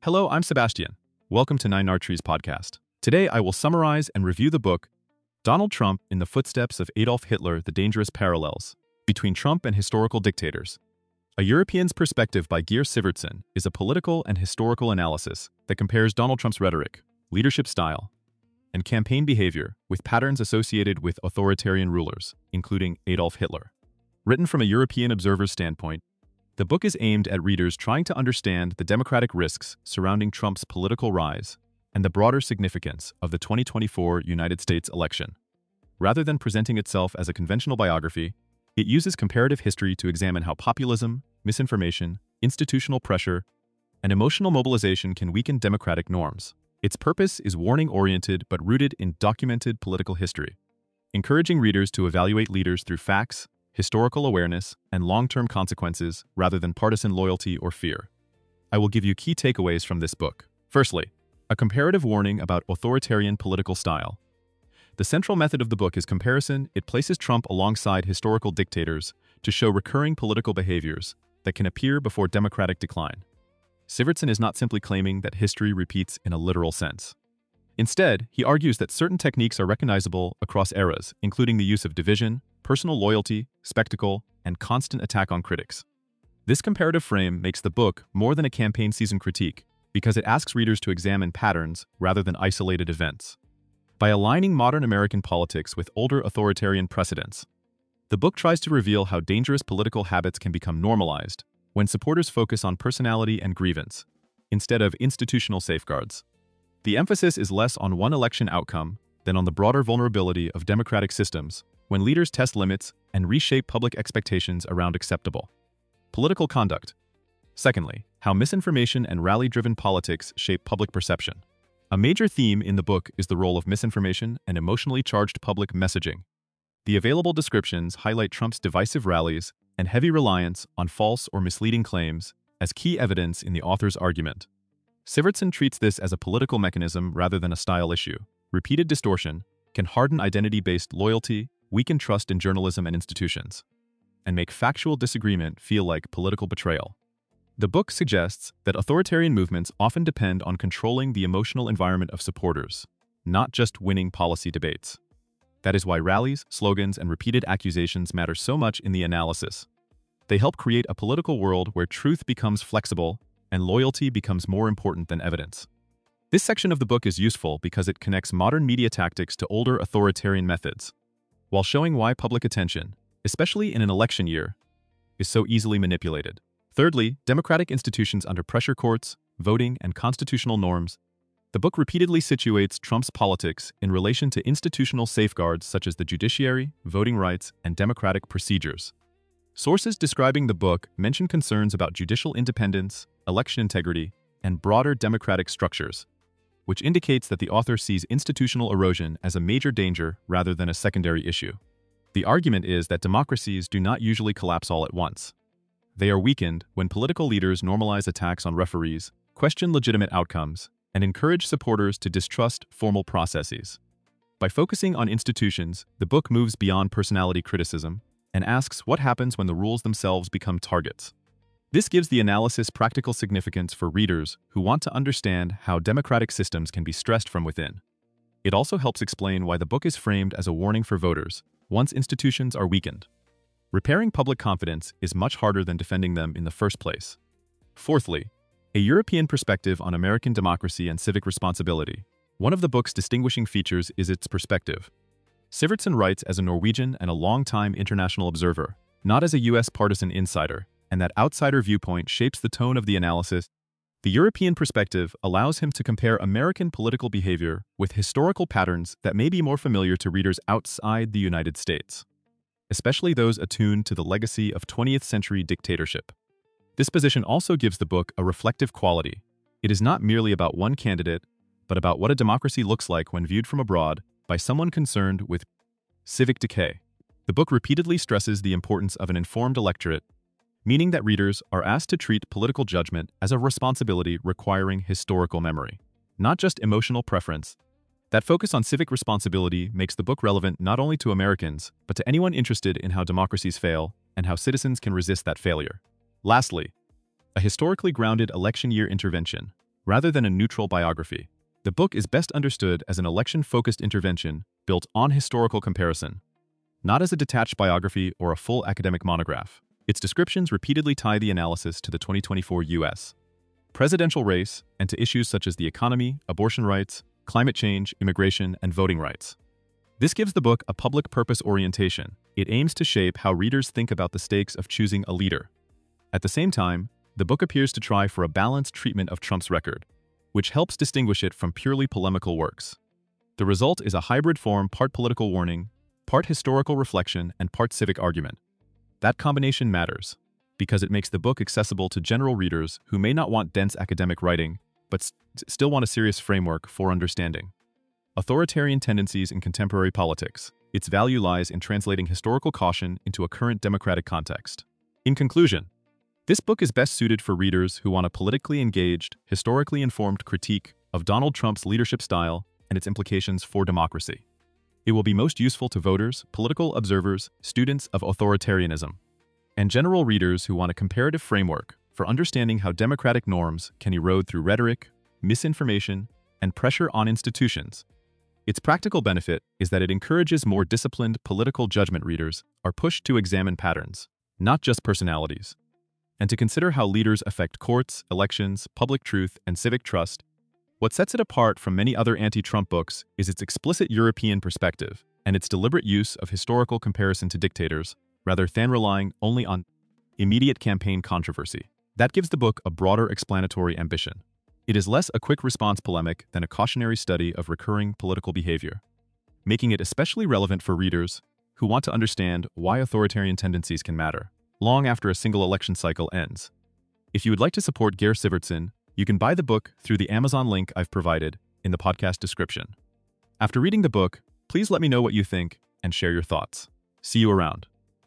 Hello, I'm Sebastian. Welcome to Nine Archery's podcast. Today, I will summarize and review the book, Donald Trump in the Footsteps of Adolf Hitler, The Dangerous Parallels Between Trump and Historical Dictators. A European's Perspective by Geir Sivertsen is a political and historical analysis that compares Donald Trump's rhetoric, leadership style, and campaign behavior with patterns associated with authoritarian rulers, including Adolf Hitler. Written from a European observer's standpoint, the book is aimed at readers trying to understand the democratic risks surrounding Trump's political rise and the broader significance of the 2024 United States election. Rather than presenting itself as a conventional biography, it uses comparative history to examine how populism, misinformation, institutional pressure, and emotional mobilization can weaken democratic norms. Its purpose is warning-oriented but rooted in documented political history, encouraging readers to evaluate leaders through facts, historical awareness, and long-term consequences rather than partisan loyalty or fear. I will give you key takeaways from this book. Firstly, a comparative warning about authoritarian political style. The central method of the book is comparison. It places Trump alongside historical dictators to show recurring political behaviors that can appear before democratic decline. Sivertsen is not simply claiming that history repeats in a literal sense. Instead, he argues that certain techniques are recognizable across eras, including the use of division, personal loyalty, spectacle, and constant attack on critics. This comparative frame makes the book more than a campaign season critique because it asks readers to examine patterns rather than isolated events. By aligning modern American politics with older authoritarian precedents, the book tries to reveal how dangerous political habits can become normalized when supporters focus on personality and grievance, instead of institutional safeguards. The emphasis is less on one election outcome than on the broader vulnerability of democratic systems when leaders test limits and reshape public expectations around acceptable political conduct. Secondly, how misinformation and rally-driven politics shape public perception. A major theme in the book is the role of misinformation and emotionally charged public messaging. The available descriptions highlight Trump's divisive rallies and heavy reliance on false or misleading claims as key evidence in the author's argument. Sivertsen treats this as a political mechanism rather than a style issue. Repeated distortion can harden identity-based loyalty, weaken trust in journalism and institutions, and make factual disagreement feel like political betrayal. The book suggests that authoritarian movements often depend on controlling the emotional environment of supporters, not just winning policy debates. That is why rallies, slogans, and repeated accusations matter so much in the analysis. They help create a political world where truth becomes flexible and loyalty becomes more important than evidence. This section of the book is useful because it connects modern media tactics to older authoritarian methods, while showing why public attention, especially in an election year, is so easily manipulated. Thirdly, democratic institutions under pressure: courts, voting, and constitutional norms. The book repeatedly situates Trump's politics in relation to institutional safeguards such as the judiciary, voting rights, and democratic procedures. Sources describing the book mention concerns about judicial independence, election integrity, and broader democratic structures, which indicates that the author sees institutional erosion as a major danger rather than a secondary issue. The argument is that democracies do not usually collapse all at once. They are weakened when political leaders normalize attacks on referees, question legitimate outcomes, and encourage supporters to distrust formal processes. By focusing on institutions, the book moves beyond personality criticism and asks what happens when the rules themselves become targets. This gives the analysis practical significance for readers who want to understand how democratic systems can be stressed from within. It also helps explain why the book is framed as a warning for voters once institutions are weakened. Repairing public confidence is much harder than defending them in the first place. Fourthly, a European perspective on American democracy and civic responsibility. One of the book's distinguishing features is its perspective. Sivertsen writes as a Norwegian and a long-time international observer, not as a U.S. partisan insider, and that outsider viewpoint shapes the tone of the analysis. The European perspective allows him to compare American political behavior with historical patterns that may be more familiar to readers outside the United States, especially those attuned to the legacy of 20th century dictatorship. This position also gives the book a reflective quality. It is not merely about one candidate, but about what a democracy looks like when viewed from abroad by someone concerned with civic decay. The book repeatedly stresses the importance of an informed electorate, meaning that readers are asked to treat political judgment as a responsibility requiring historical memory, not just emotional preference. That focus on civic responsibility makes the book relevant not only to Americans, but to anyone interested in how democracies fail and how citizens can resist that failure. Lastly, a historically grounded election year intervention. Rather than a neutral biography, the book is best understood as an election-focused intervention built on historical comparison, not as a detached biography or a full academic monograph. Its descriptions repeatedly tie the analysis to the 2024 U.S. presidential race and to issues such as the economy, abortion rights, climate change, immigration, and voting rights. This gives the book a public purpose orientation. It aims to shape how readers think about the stakes of choosing a leader. At the same time, the book appears to try for a balanced treatment of Trump's record, which helps distinguish it from purely polemical works. The result is a hybrid form, part political warning, part historical reflection, and part civic argument. That combination matters, because it makes the book accessible to general readers who may not want dense academic writing, but still want a serious framework for understanding authoritarian tendencies in contemporary politics. Its value lies in translating historical caution into a current democratic context. In conclusion, this book is best suited for readers who want a politically engaged, historically informed critique of Donald Trump's leadership style and its implications for democracy. It will be most useful to voters, political observers, students of authoritarianism, and general readers who want a comparative framework for understanding how democratic norms can erode through rhetoric, misinformation, and pressure on institutions. Its practical benefit is that it encourages more disciplined political judgment. Readers are pushed to examine patterns, not just personalities, and to consider how leaders affect courts, elections, public truth, and civic trust. What sets it apart from many other anti-Trump books is its explicit European perspective and its deliberate use of historical comparison to dictators, rather than relying only on immediate campaign controversy. That gives the book a broader explanatory ambition. It is less a quick response polemic than a cautionary study of recurring political behavior, making it especially relevant for readers who want to understand why authoritarian tendencies can matter long after a single election cycle ends. If you would like to support Geir Sivertsen, you can buy the book through the Amazon link I've provided in the podcast description. After reading the book, please let me know what you think and share your thoughts. See you around.